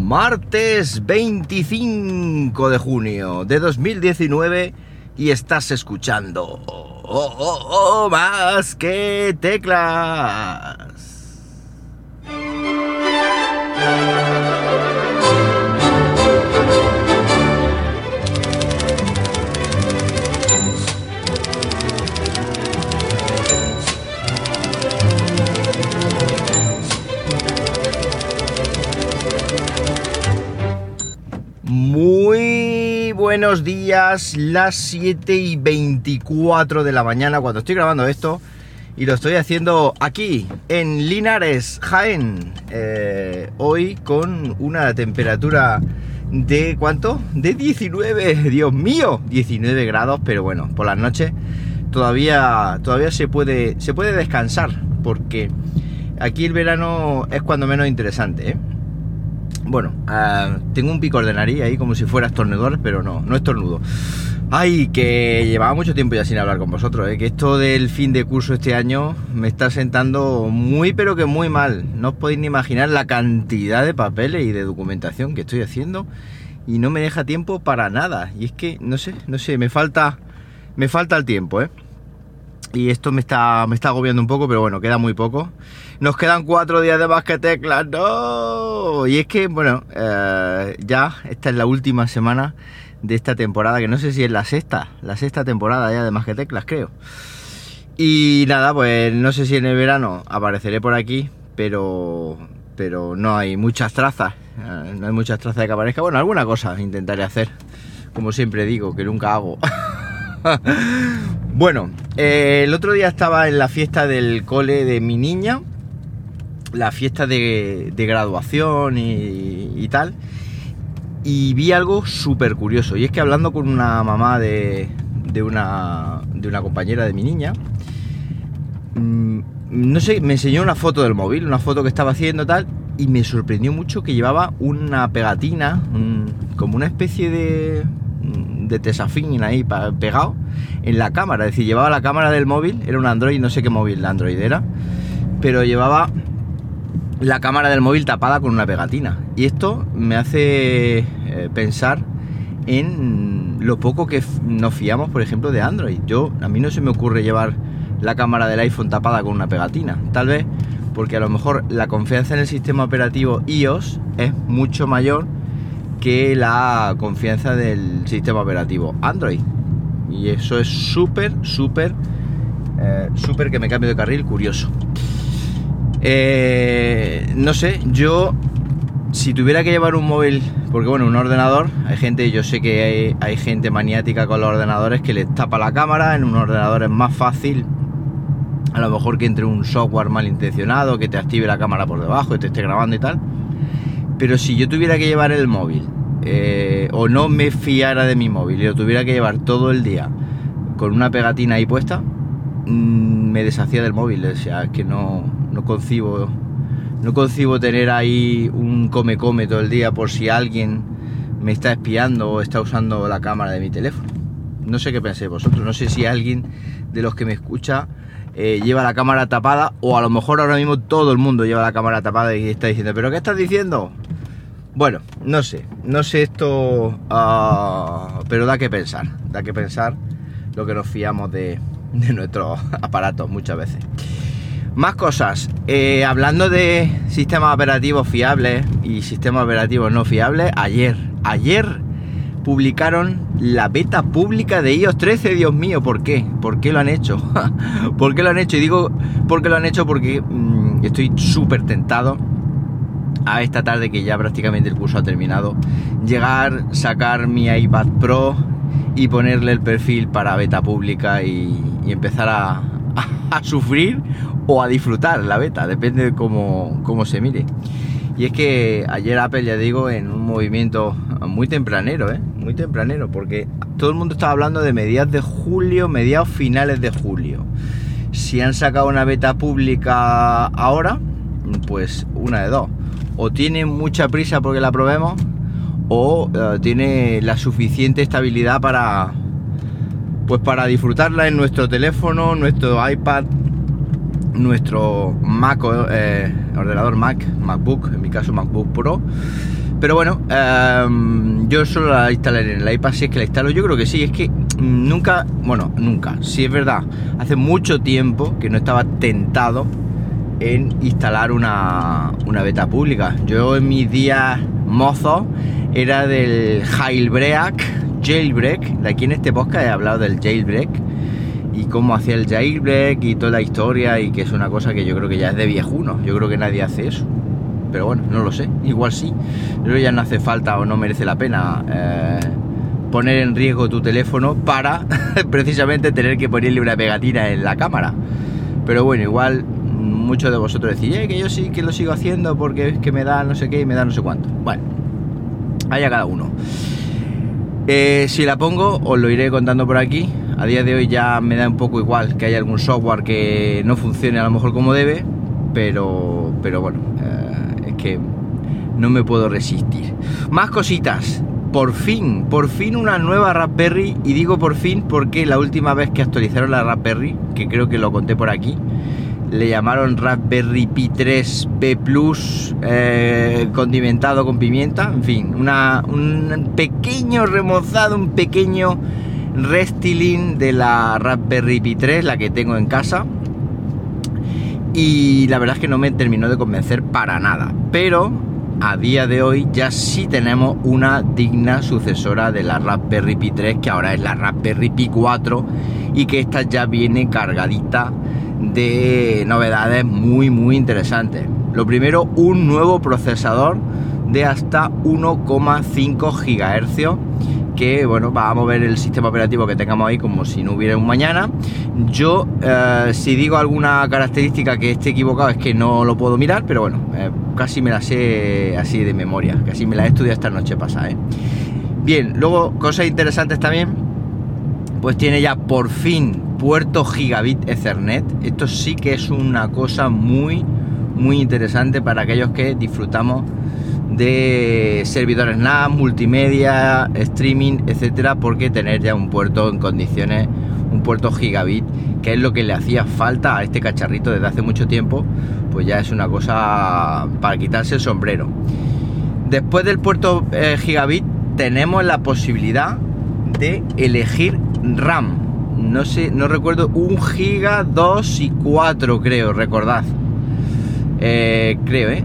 Martes 25 de junio de 2019 y estás escuchando Más que Teclas. Muy buenos días, las 7:24 de la mañana cuando estoy grabando esto y lo estoy haciendo aquí en Linares, Jaén, hoy con una temperatura de ¿cuánto? De 19, Dios mío, 19 grados, pero bueno, por las noches todavía se puede descansar porque aquí el verano es cuando menos interesante, ¿eh? Bueno, tengo un picor de nariz ahí como si fuera estornudor, pero no estornudo. Ay, que llevaba mucho tiempo ya sin hablar con vosotros, que esto del fin de curso este año me está sentando muy pero que muy mal. No os podéis ni imaginar la cantidad de papeles y de documentación que estoy haciendo y no me deja tiempo para nada. Y es que, no sé, me falta el tiempo, Y esto me está agobiando un poco, pero bueno, queda muy poco. Nos quedan 4 días de Más que Teclas, ¡no! Y es que, bueno, ya esta es la última semana de esta temporada, que no sé si es la sexta temporada ya de Más que Teclas, creo. Y nada, pues no sé si en el verano apareceré por aquí, pero no hay muchas trazas, no hay muchas trazas de que aparezca. Bueno, alguna cosa intentaré hacer, como siempre digo, que nunca hago. Bueno, el otro día estaba en la fiesta del cole de mi niña, la fiesta de graduación y tal, y vi algo súper curioso. Y es que hablando con una mamá de una compañera de mi niña, no sé, me enseñó una foto del móvil, una foto que estaba haciendo tal, y me sorprendió mucho que llevaba una pegatina, como una especie de tesafín ahí pegado en la cámara. Es decir, llevaba la cámara del móvil, era un Android, no sé qué móvil de Android era, pero llevaba la cámara del móvil tapada con una pegatina. Y esto me hace pensar en lo poco que nos fiamos, por ejemplo, de Android. A mí no se me ocurre llevar la cámara del iPhone tapada con una pegatina, tal vez porque a lo mejor la confianza en el sistema operativo iOS es mucho mayor que la confianza del sistema operativo Android, y eso es súper que me cambio de carril, curioso. No sé, yo si tuviera que llevar un móvil, porque bueno, un ordenador, yo sé que hay gente maniática con los ordenadores que les tapa la cámara. En un ordenador es más fácil a lo mejor que entre un software malintencionado que te active la cámara por debajo y te esté grabando y tal. Pero si yo tuviera que llevar el móvil, o no me fiara de mi móvil y lo tuviera que llevar todo el día con una pegatina ahí puesta, me deshacía del móvil. O sea, es que no concibo tener ahí un come todo el día por si alguien me está espiando o está usando la cámara de mi teléfono. No sé qué pensáis vosotros, no sé si alguien de los que me escucha lleva la cámara tapada, o a lo mejor ahora mismo todo el mundo lleva la cámara tapada y está diciendo, ¿pero qué estás diciendo? Bueno, no sé esto, pero da que pensar lo que nos fiamos de nuestros aparatos muchas veces. Más cosas, hablando de sistemas operativos fiables y sistemas operativos no fiables, ayer publicaron la beta pública de iOS 13, Dios mío, ¿por qué? ¿Por qué lo han hecho? ¿Por qué lo han hecho? Y digo, ¿por qué lo han hecho? Porque estoy súper tentado a esta tarde, que ya prácticamente el curso ha terminado, sacar mi iPad Pro y ponerle el perfil para beta pública y empezar a sufrir o a disfrutar la beta, depende de cómo se mire. Y es que ayer Apple, ya digo, en un movimiento muy tempranero, porque todo el mundo estaba hablando de mediados finales de julio. Si han sacado una beta pública ahora, pues una de dos: o tiene mucha prisa porque la probemos, o tiene la suficiente estabilidad para disfrutarla en nuestro teléfono, nuestro iPad, nuestro Mac, ordenador MacBook, en mi caso MacBook Pro, Pero bueno, yo solo la instalaré en el iPad. Si es que la instalo, yo creo que sí. Es que nunca, sí es verdad, hace mucho tiempo que no estaba tentado en instalar una beta pública. Yo en mis días mozos era del jailbreak. De aquí en este podcast he hablado del jailbreak y cómo hacía el jailbreak y toda la historia, y que es una cosa que yo creo que ya es de viejuno. Yo creo que nadie hace eso, pero bueno, no lo sé, igual sí. Yo creo que ya no hace falta o no merece la pena poner en riesgo tu teléfono para precisamente tener que ponerle una pegatina en la cámara. Pero bueno, igual muchos de vosotros decís que yo sí que lo sigo haciendo porque es que me da no sé qué y me da no sé cuánto. Bueno, allá cada uno. Si la pongo, os lo iré contando por aquí. A día de hoy ya me da un poco igual que haya algún software que no funcione a lo mejor como debe, pero bueno, es que no me puedo resistir. Más cositas. Por fin una nueva Raspberry, y digo por fin porque la última vez que actualizaron la Raspberry, que creo que lo conté por aquí, le llamaron Raspberry Pi 3 P Plus condimentado con pimienta, en fin, un pequeño remozado, un pequeño restyling de la Raspberry Pi 3, la que tengo en casa, y la verdad es que no me terminó de convencer para nada, pero a día de hoy ya sí tenemos una digna sucesora de la Raspberry Pi 3, que ahora es la Raspberry Pi 4, y que esta ya viene cargadita de novedades muy interesantes. Lo primero, un nuevo procesador de hasta 1,5 GHz, que bueno, va a mover el sistema operativo que tengamos ahí como si no hubiera un mañana. Yo si digo alguna característica que esté equivocado es que no lo puedo mirar, pero bueno, casi me la sé así de memoria, casi me la he estudiado esta noche pasada, Bien, luego cosas interesantes también, pues tiene ya por fin puerto Gigabit Ethernet. Esto sí que es una cosa muy interesante para aquellos que disfrutamos de servidores NAS, multimedia, streaming, etcétera, porque tener ya un puerto en condiciones, un puerto Gigabit, que es lo que le hacía falta a este cacharrito desde hace mucho tiempo, pues ya es una cosa para quitarse el sombrero. Después del puerto Gigabit tenemos la posibilidad de elegir RAM. No sé, no recuerdo, 1 giga, 2 y 4 creo, recordad. Creo,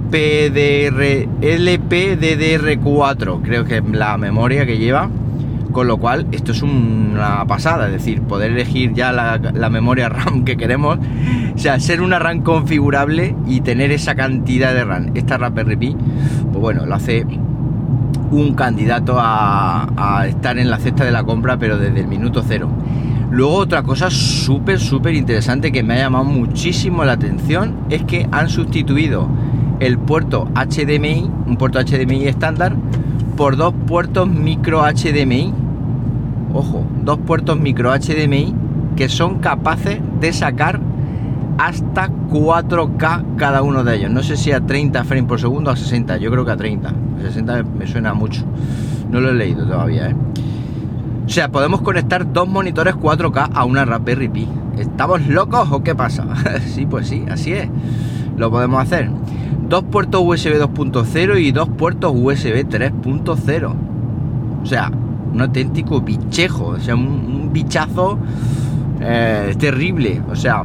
LPDDR4 creo que es la memoria que lleva, con lo cual esto es una pasada, es decir, poder elegir ya la memoria RAM que queremos, o sea, ser una RAM configurable y tener esa cantidad de RAM. Esta Raspberry Pi, pues bueno, lo hace un candidato a estar en la cesta de la compra, pero desde el minuto cero. Luego otra cosa súper interesante que me ha llamado muchísimo la atención es que han sustituido el puerto HDMI, un puerto HDMI estándar, por dos puertos micro HDMI. Ojo, dos puertos micro HDMI que son capaces de sacar hasta 4K cada uno de ellos. No sé si a 30 frames por segundo o a 60, yo creo que a 30. A 60 me suena mucho. No lo he leído todavía, O sea, podemos conectar dos monitores 4K a una Raspberry Pi. ¿Estamos locos o qué pasa? Sí, pues sí, así es. Lo podemos hacer. Dos puertos USB 2.0 y dos puertos USB 3.0. O sea, un auténtico bichejo. O sea, un bichazo terrible. O sea,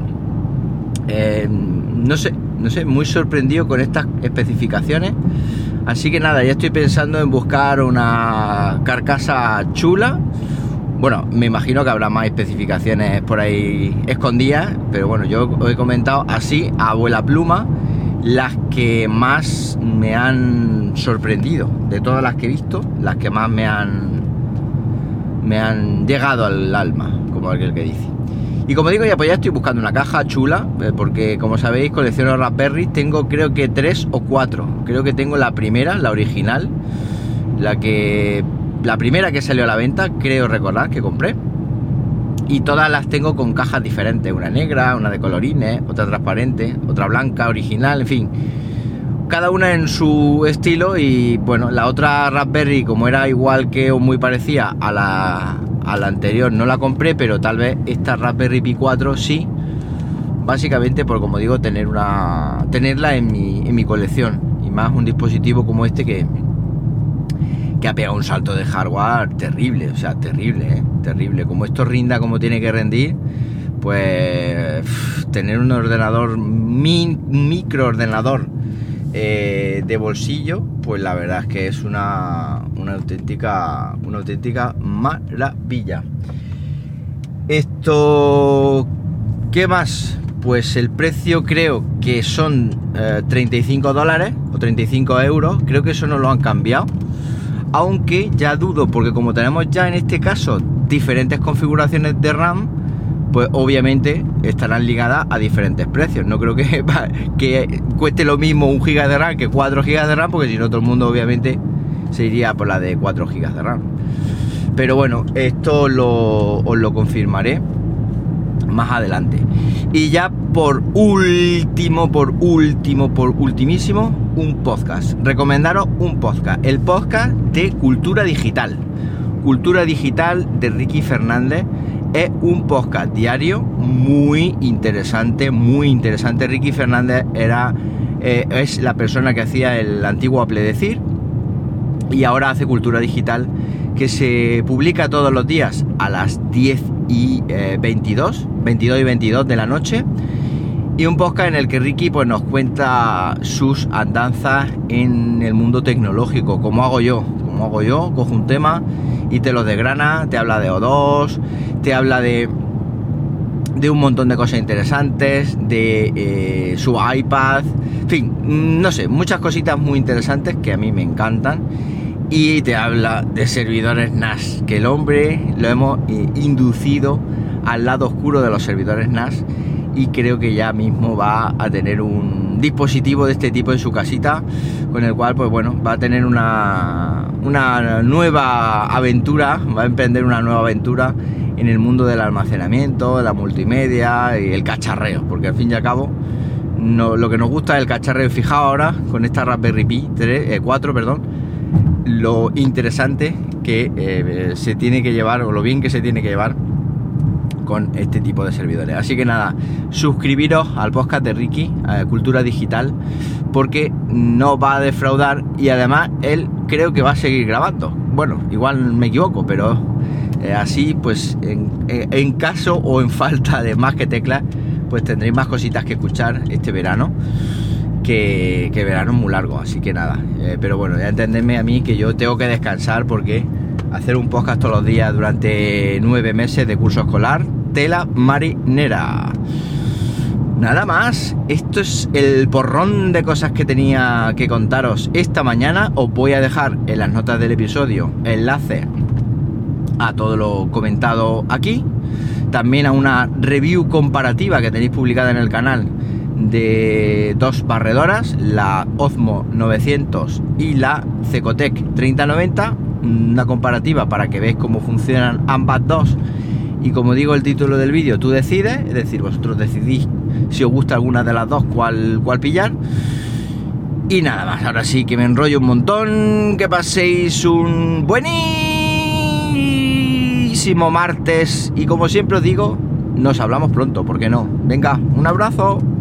no sé, muy sorprendido con estas especificaciones. Así que nada, ya estoy pensando en buscar una carcasa chula. Bueno, me imagino que habrá más especificaciones por ahí escondidas, pero bueno, yo os he comentado así a vuela pluma las que más me han sorprendido. De todas las que he visto, las que más me han llegado al alma, como aquel que dice. Y como digo, ya estoy buscando una caja chula, porque como sabéis, colecciono Raspberry. Tengo creo que 3 o 4. Creo que tengo la primera, la original, la primera que salió a la venta, creo recordar que compré. Y todas las tengo con cajas diferentes, una negra, una de colorines, otra transparente, otra blanca, original, en fin. Cada una en su estilo. Y bueno, la otra Raspberry, como era igual que o muy parecida a la anterior, no la compré, pero tal vez esta Raspberry Pi 4 sí, básicamente por, como digo, tenerla en mi colección, y más un dispositivo como este que que ha pegado un salto de hardware terrible, o sea, terrible, terrible. Como esto rinda como tiene que rendir, pues tener un ordenador, microordenador de bolsillo, pues la verdad es que es una auténtica maravilla. Esto, ¿qué más? Pues el precio creo que son $35 o 35 euros, creo que eso no lo han cambiado, aunque ya dudo, porque como tenemos ya en este caso diferentes configuraciones de RAM, pues obviamente estarán ligadas a diferentes precios. No creo que cueste lo mismo 1 GB de RAM que 4 GB de RAM, porque si no todo el mundo obviamente se iría por la de 4 GB de RAM. Pero bueno, esto os lo confirmaré más adelante. Y ya por ultimísimo, un podcast. Recomendaros un podcast. El podcast de Cultura Digital. Cultura Digital de Ricky Fernández. Es un podcast diario muy interesante, muy interesante. Ricky Fernández es la persona que hacía el antiguo Apledecir y ahora hace Cultura Digital, que se publica todos los días a las 22 y 22 de la noche, y un podcast en el que Ricky pues nos cuenta sus andanzas en el mundo tecnológico, como hago yo, cojo un tema y te lo desgrana, te habla de O2, te habla de un montón de cosas interesantes, de su iPad, en fin, no sé, muchas cositas muy interesantes que a mí me encantan. Y te habla de servidores NAS, que el hombre lo hemos inducido al lado oscuro de los servidores NAS, y creo que ya mismo va a tener un dispositivo de este tipo en su casita, con el cual pues bueno, va a tener una nueva aventura, va a emprender una nueva aventura en el mundo del almacenamiento, la multimedia y el cacharreo, porque al fin y al cabo lo que nos gusta es el cacharreo. Fijaos ahora con esta Raspberry Pi 4, lo interesante que se tiene que llevar, o lo bien que se tiene que llevar con este tipo de servidores. Así que nada, suscribiros al podcast de Ricky, Cultura Digital, porque no va a defraudar, y además él creo que va a seguir grabando. Bueno, igual me equivoco, pero así pues en caso o en falta de más que teclas, pues tendréis más cositas que escuchar este verano, que verano es muy largo, así que nada, pero bueno, ya entendedme a mí que yo tengo que descansar, porque hacer un podcast todos los días durante 9 meses de curso escolar, tela marinera. Nada más, esto es el porrón de cosas que tenía que contaros esta mañana. Os voy a dejar en las notas del episodio enlace a todo lo comentado aquí, también a una review comparativa que tenéis publicada en el canal de dos barredoras, la Osmo 900 y la Cecotec 3090, una comparativa para que veáis cómo funcionan ambas dos. Y como digo el título del vídeo, tú decides, es decir, vosotros decidís si os gusta alguna de las dos, cuál pillar. Y nada más, ahora sí que me enrollo un montón. Que paséis un buenísimo martes, y como siempre os digo, nos hablamos pronto, ¿por qué no? Venga, un abrazo.